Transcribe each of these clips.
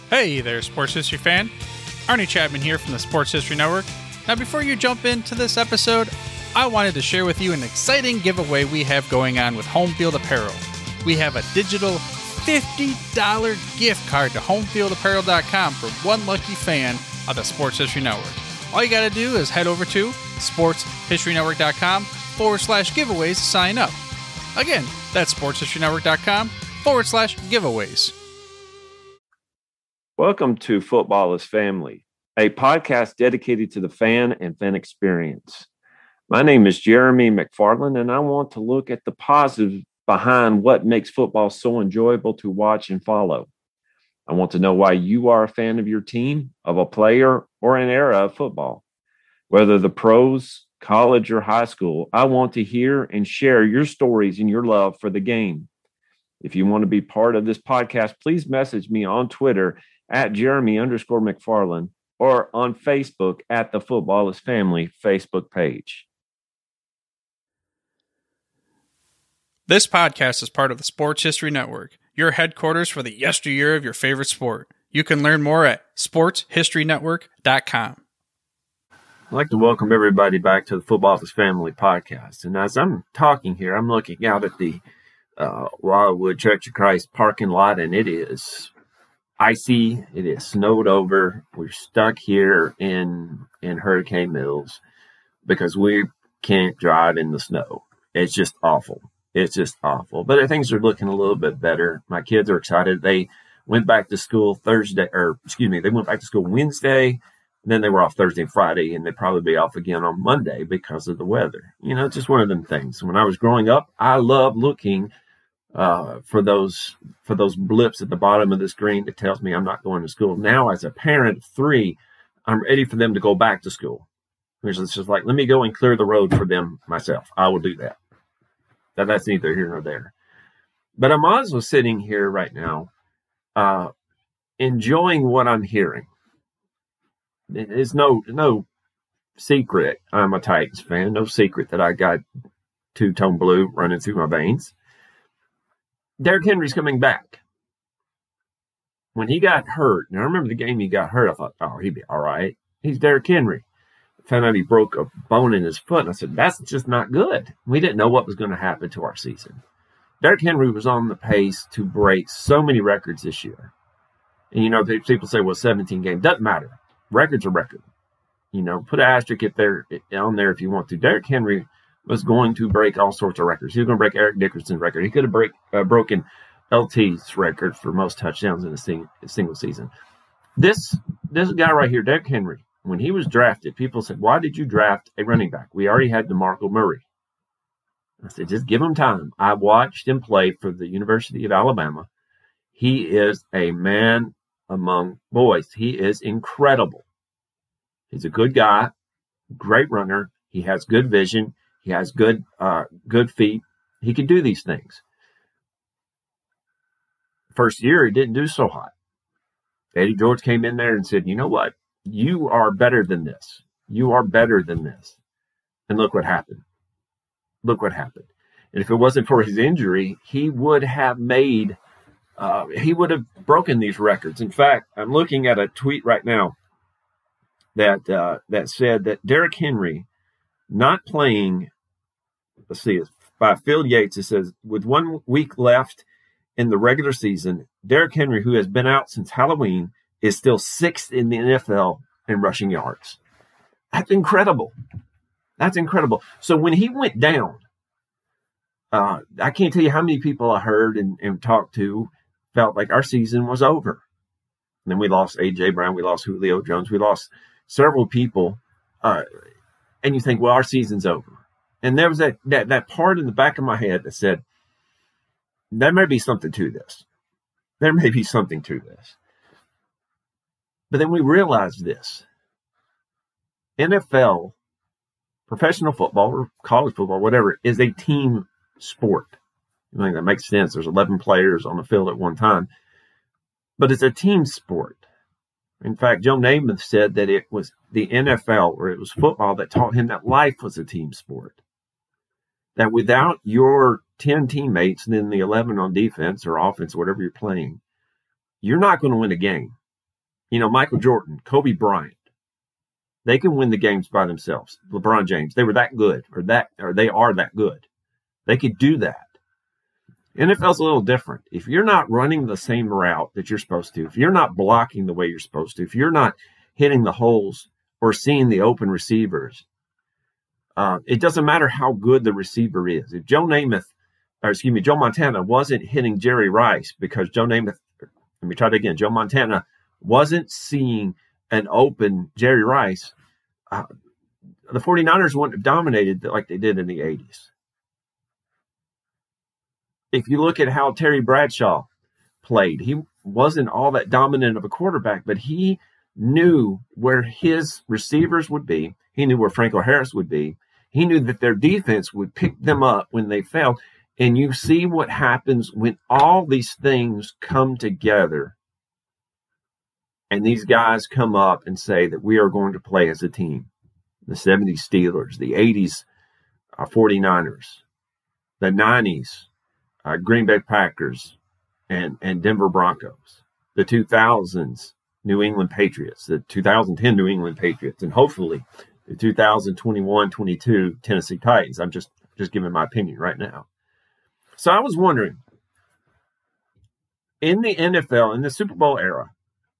Hey there, sports history fan. Arnie Chapman here from the Sports History Network. Now, before you jump into this episode, I wanted to share with you an exciting giveaway we have going on with Home Field Apparel. We have a digital $50 gift card to homefieldapparel.com for one lucky fan of the Sports History Network. All you got to do is head over to sportshistorynetwork.com/giveaways to sign up. Again, that's sportshistorynetwork.com/giveaways. Welcome to Football is Family, a podcast dedicated to the fan and fan experience. My name is Jeremy McFarland, and I want to look at the positive behind what makes football so enjoyable to watch and follow. I want to know why you are a fan of your team, of a player, or an era of football. Whether the pros, college, or high school, I want to hear and share your stories and your love for the game. If you want to be part of this podcast, please message me on Twitter at Jeremy_McFarland or on Facebook at the Football is Family Facebook page. This podcast is part of the Sports History Network, your headquarters for the yesteryear of your favorite sport. You can learn more at sportshistorynetwork.com. I'd like to welcome everybody back to the Football is Family podcast. And as I'm talking here, I'm looking out at the Wildwood Church of Christ parking lot, and it is icy. It is snowed over. We're stuck here in Hurricane Mills because we can't drive in the snow. It's just awful. It's just awful. But things are looking a little bit better. My kids are excited. They went back to school they went back to school Wednesday. Then they were off Thursday and Friday, and they'd probably be off again on Monday because of the weather. You know, it's just one of them things. When I was growing up, I loved looking for those blips at the bottom of the screen that tells me I'm not going to school. Now, as a parent of three, I'm ready for them to go back to school. It's just like, let me go and clear the road for them myself. I will do that. That's neither here nor there. But I'm also sitting here right now enjoying what I'm hearing. It's no secret I'm a Titans fan. No secret that I got two-tone blue running through my veins. Derrick Henry's coming back. When he got hurt, and I remember the game he got hurt, I thought, oh, he'd be all right. He's Derrick Henry. I found out he broke a bone in his foot, and I said, that's just not good. We didn't know what was going to happen to our season. Derrick Henry was on the pace to break so many records this year. And, you know, people say, well, 17 games. Doesn't matter. Record's a record. You know, put an asterisk on there if you want to. Derrick Henry was going to break all sorts of records. He was going to break Eric Dickerson's record. He could have broken LT's record for most touchdowns in a single season. This guy right here, Derrick Henry, when he was drafted, people said, why did you draft a running back? We already had DeMarco Murray. I said, just give him time. I watched him play for the University of Alabama. He is a man among boys. He is incredible. He's a good guy, great runner. He has good vision. He has good feet. He can do these things. First year, he didn't do so hot. Eddie George came in there and said, you know what? You are better than this. You are better than this. And look what happened. Look what happened. And if it wasn't for his injury, he would have broken these records. In fact, I'm looking at a tweet right now that said that Derrick Henry not playing, let's see, by Phil Yates, it says, with 1 week left in the regular season, Derrick Henry, who has been out since Halloween, is still 6th in the NFL in rushing yards. That's incredible. That's incredible. So when he went down, I can't tell you how many people I heard and talked to felt like our season was over. And then we lost A.J. Brown. We lost Julio Jones. We lost several people. And you think, well, our season's over. And there was that part in the back of my head that said, there may be something to this. There may be something to this. But then we realized this. NFL, professional football, or college football, whatever, is a team sport. I think that makes sense. There's 11 players on the field at one time. But it's a team sport. In fact, Joe Namath said that it was the NFL, or it was football, that taught him that life was a team sport. That without your 10 teammates and then the 11 on defense or offense, whatever you're playing, you're not going to win a game. Michael Jordan, Kobe Bryant, they can win the games by themselves. LeBron James, they were that good, or they are that good. They could do that. NFL's a little different. If you're not running the same route that you're supposed to, if you're not blocking the way you're supposed to, if you're not hitting the holes or seeing the open receivers, it doesn't matter how good the receiver is. If Joe Montana wasn't hitting Jerry Rice because Joe Montana wasn't seeing an open Jerry Rice, the 49ers wouldn't have dominated like they did in the 80s. If you look at how Terry Bradshaw played, he wasn't all that dominant of a quarterback, but he knew where his receivers would be. He knew where Franco Harris would be. He knew that their defense would pick them up when they fell. And you see what happens when all these things come together and these guys come up and say that we are going to play as a team. The 70s Steelers, the 80s 49ers, the 90s Green Bay Packers and Denver Broncos, the 2000s New England Patriots, the 2010 New England Patriots, and hopefully the 2021-22 Tennessee Titans. I'm just giving my opinion right now. So I was wondering, in the NFL, in the Super Bowl era,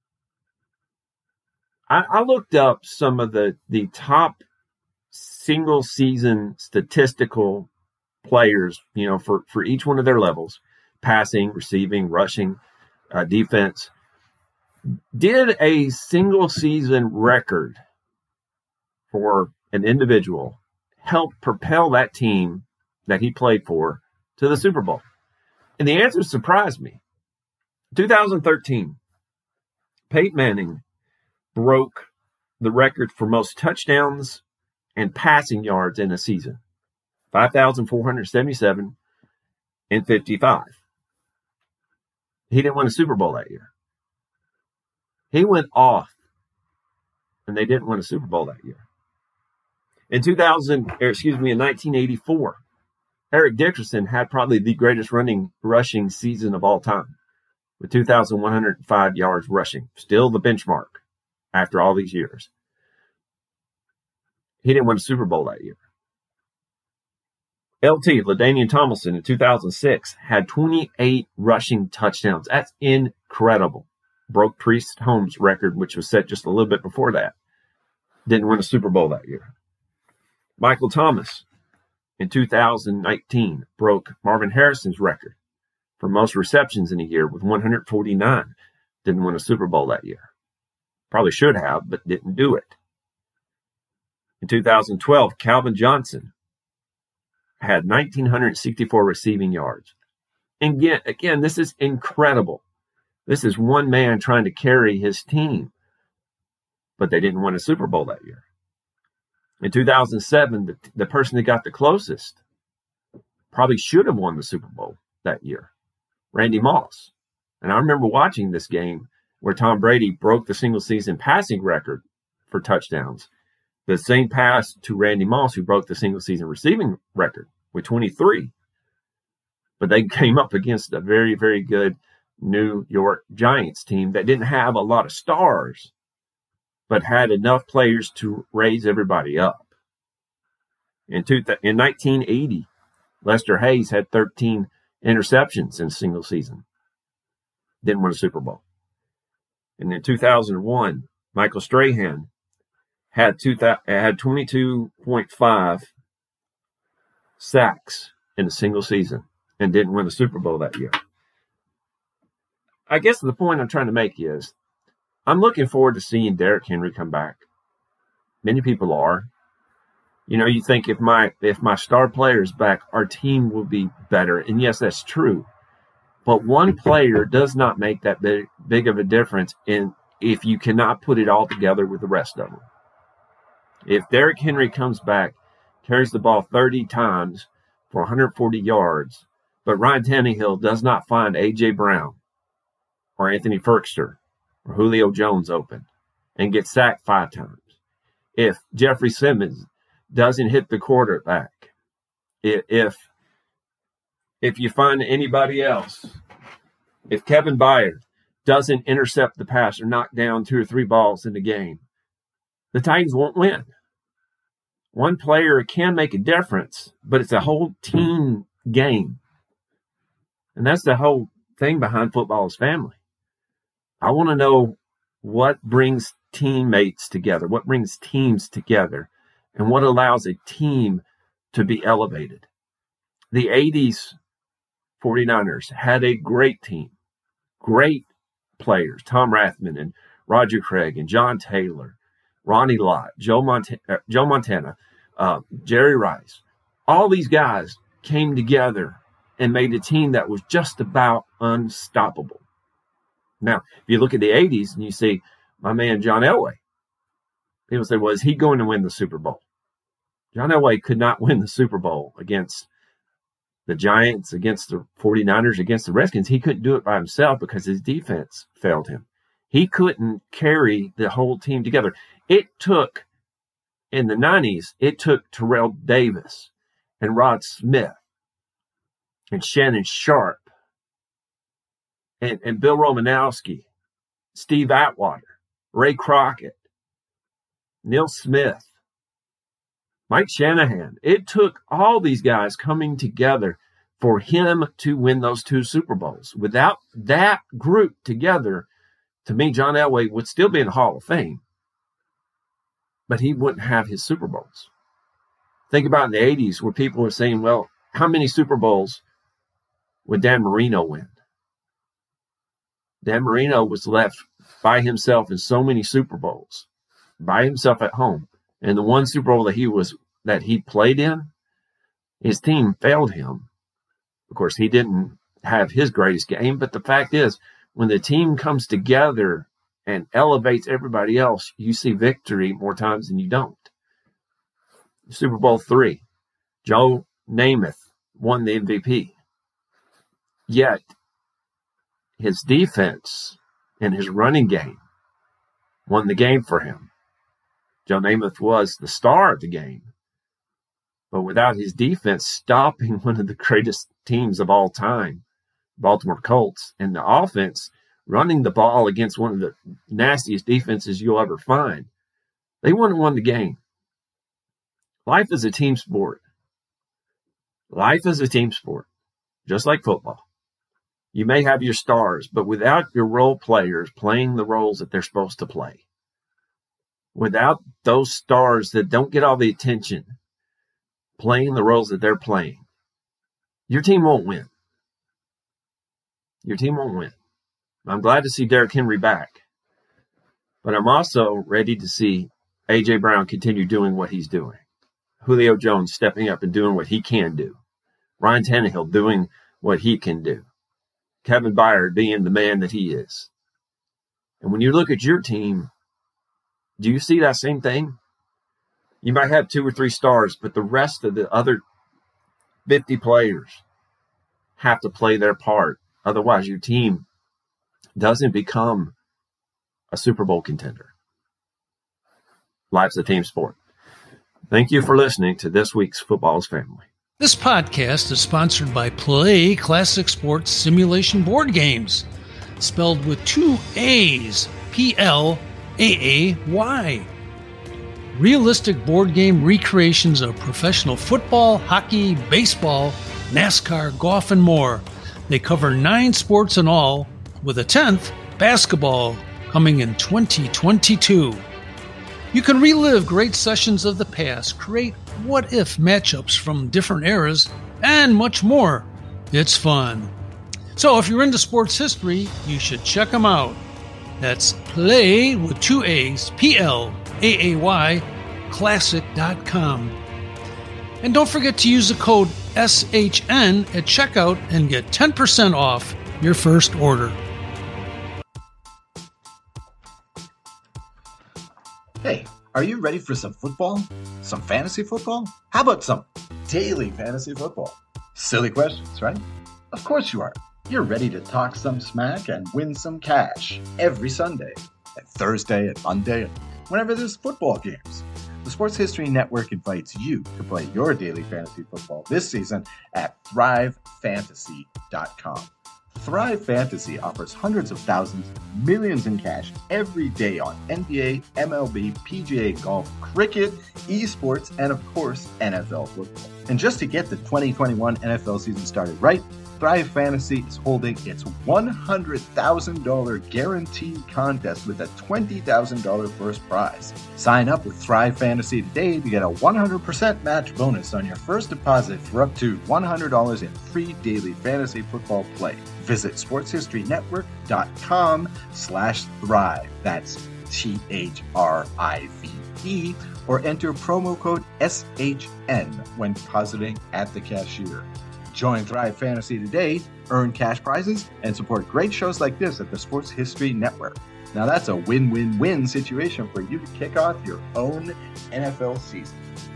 I looked up some of the top single season statistical players, for each one of their levels, passing, receiving, rushing, defense. Did a single season record for an individual help propel that team that he played for to the Super Bowl? And the answer surprised me. 2013, Peyton Manning broke the record for most touchdowns and passing yards in a season. 5,477 and 55. He didn't win a Super Bowl that year. He went off, and they didn't win a Super Bowl that year. In 1984, Eric Dickerson had probably the greatest rushing season of all time, with 2,105 yards rushing, still the benchmark after all these years. He didn't win a Super Bowl that year. LaDainian Tomlinson in 2006 had 28 rushing touchdowns. That's incredible. Broke Priest Holmes' record, which was set just a little bit before that. Didn't win a Super Bowl that year. Michael Thomas in 2019 broke Marvin Harrison's record for most receptions in a year with 149. Didn't win a Super Bowl that year. Probably should have, but didn't do it. In 2012, Calvin Johnson had 1,964 receiving yards. And again, this is incredible. This is one man trying to carry his team. But they didn't win a Super Bowl that year. In 2007, the person that got the closest probably should have won the Super Bowl that year, Randy Moss. And I remember watching this game where Tom Brady broke the single-season passing record for touchdowns. The same pass to Randy Moss, who broke the single-season receiving record with 23. But they came up against a very, very good New York Giants team that didn't have a lot of stars, but had enough players to raise everybody up. In 1980, Lester Hayes had 13 interceptions in a single season. Didn't win a Super Bowl. And in 2001, Michael Strahan had 22.5 sacks in a single season and didn't win a Super Bowl that year. I guess the point I'm trying to make is I'm looking forward to seeing Derrick Henry come back. Many people are. You think if my star player is back, our team will be better. And yes, that's true. But one player does not make that big of a difference if you cannot put it all together with the rest of them. If Derrick Henry comes back, carries the ball 30 times for 140 yards, but Ryan Tannehill does not find A.J. Brown or Anthony Ferkster or Julio Jones open and gets sacked 5 times, if Jeffrey Simmons doesn't hit the quarterback, if you find anybody else, if Kevin Byard doesn't intercept the pass or knock down 2 or 3 balls in the game, the Titans won't win. One player can make a difference, but it's a whole team game. And that's the whole thing behind football is family. I want to know what brings teammates together, what brings teams together, and what allows a team to be elevated. The 80s 49ers had a great team, great players, Tom Rathman and Roger Craig and John Taylor, Ronnie Lott, Joe Montana, Jerry Rice. All these guys came together and made a team that was just about unstoppable. Now, if you look at the 80s and you see my man John Elway, people say, well, is he going to win the Super Bowl? John Elway could not win the Super Bowl against the Giants, against the 49ers, against the Redskins. He couldn't do it by himself because his defense failed him. He couldn't carry the whole team together. It took, in the 90s, it took Terrell Davis and Rod Smith and Shannon Sharp and Bill Romanowski, Steve Atwater, Ray Crockett, Neil Smith, Mike Shanahan. It took all these guys coming together for him to win those 2 Super Bowls. Without that group together, to me, John Elway would still be in the Hall of Fame, but he wouldn't have his Super Bowls. Think about in the 80s where people were saying, well, how many Super Bowls would Dan Marino win? Dan Marino was left by himself in so many Super Bowls, by himself at home. And the one Super Bowl that he played in, his team failed him. Of course, he didn't have his greatest game, but the fact is, when the team comes together and elevates everybody else, you see victory more times than you don't. Super Bowl III, Joe Namath won the MVP. Yet, his defense and his running game won the game for him. Joe Namath was the star of the game. But without his defense stopping one of the greatest teams of all time, Baltimore Colts, and the offense running the ball against one of the nastiest defenses you'll ever find, they wouldn't have won the game. Life is a team sport. Life is a team sport, just like football. You may have your stars, but without your role players playing the roles that they're supposed to play, without those stars that don't get all the attention playing the roles that they're playing, your team won't win. Your team won't win. I'm glad to see Derrick Henry back, but I'm also ready to see A.J. Brown continue doing what he's doing. Julio Jones stepping up and doing what he can do. Ryan Tannehill doing what he can do. Kevin Byard being the man that he is. And when you look at your team, do you see that same thing? You might have 2 or 3 stars, but the rest of the other 50 players have to play their part. Otherwise, your team doesn't become a Super Bowl contender. Life's a team sport. Thank you for listening to this week's Football's Family. This podcast is sponsored by Play Classic Sports Simulation Board Games, spelled with 2 A's, P-L-A-A-Y. Realistic board game recreations of professional football, hockey, baseball, NASCAR, golf, and more. They cover 9 sports in all, with a 10th, basketball, coming in 2022. You can relive great sessions of the past, create what-if matchups from different eras, and much more. It's fun. So if you're into sports history, you should check them out. That's Play with 2 A's, P-L-A-A-Y, classic.com. And don't forget to use the code SHN at checkout and get 10% off your first order. Hey, are you ready for some football? Some fantasy football? How about some daily fantasy football? Silly questions, right? Of course you are. You're ready to talk some smack and win some cash every Sunday, and Thursday and Monday, and whenever there's football games. The Sports History Network invites you to play your daily fantasy football this season at thrivefantasy.com. Thrive Fantasy offers hundreds of thousands, millions in cash every day on NBA, MLB, PGA Golf, cricket, esports, and of course, NFL football. And just to get the 2021 NFL season started right, Thrive Fantasy is holding its $100,000 guaranteed contest with a $20,000 first prize. Sign up with Thrive Fantasy today to get a 100% match bonus on your first deposit for up to $100 in free daily fantasy football play. Visit sportshistorynetwork.com/thrive. That's THRIVE, or enter promo code SHN when depositing at the cashier. Join Thrive Fantasy today, earn cash prizes, and support great shows like this at the Sports History Network. Now that's a win-win-win situation for you to kick off your own NFL season.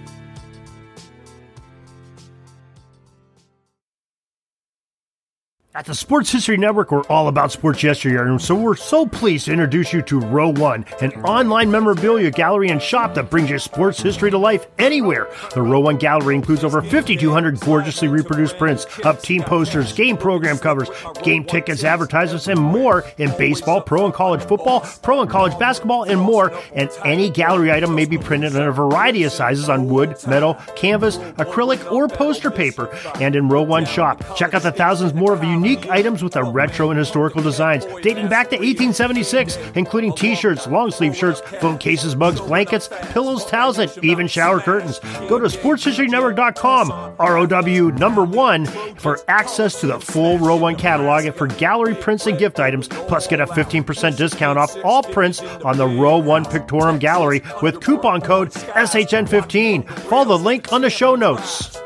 At the Sports History Network, we're all about sports yesteryear, and so we're so pleased to introduce you to Row One, an online memorabilia gallery and shop that brings your sports history to life anywhere. The Row One gallery includes over 5,200 gorgeously reproduced prints of team posters, game program covers, game tickets, advertisements, and more in baseball, pro and college football, pro and college basketball, and more. And any gallery item may be printed in a variety of sizes on wood, metal, canvas, acrylic, or poster paper. And in Row One shop, check out the thousands more of unique items with the retro and historical designs dating back to 1876, including t-shirts, long sleeve shirts, phone cases, mugs, blankets, pillows, towels, and even shower curtains. Go to sportshistorynetwork.com, ROW1, for access to the full Row One catalog and for gallery prints and gift items, plus get a 15% discount off all prints on the Row One Pictorum Gallery with coupon code SHN15. Follow the link on the show notes.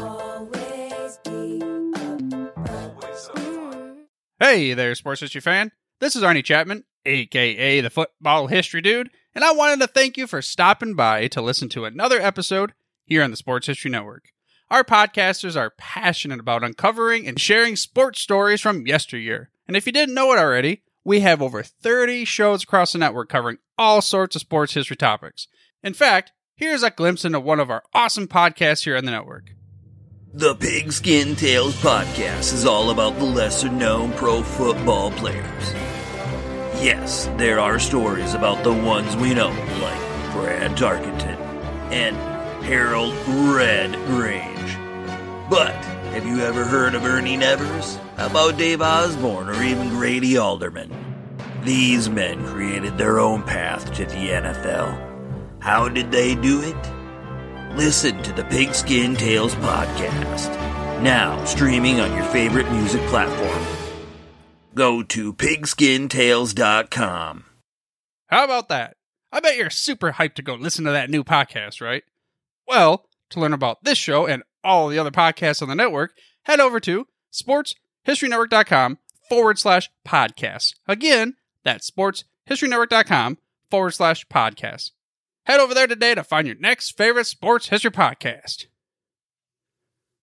Hey there, sports history fan. This is Arnie Chapman, aka the Football History Dude, and I wanted to thank you for stopping by to listen to another episode here on the Sports History Network. Our podcasters are passionate about uncovering and sharing sports stories from yesteryear. And if you didn't know it already, we have over 30 shows across the network covering all sorts of sports history topics. In fact, here's a glimpse into one of our awesome podcasts here on the network. The Pigskin Tales podcast is all about the lesser-known pro football players. Yes, there are stories about the ones we know, like Brad Tarkenton and Harold Red Grange. But have you ever heard of Ernie Nevers? How about Dave Osborne or even Grady Alderman? These men created their own path to the NFL. How did they do it? Listen to the Pigskin Tales podcast, now streaming on your favorite music platform. Go to pigskintales.com. How about that? I bet you're super hyped to go listen to that new podcast, right? Well, to learn about this show and all the other podcasts on the network, head over to sportshistorynetwork.com/podcast. Again, that's sportshistorynetwork.com/podcast. Head over there today to find your next favorite sports history podcast.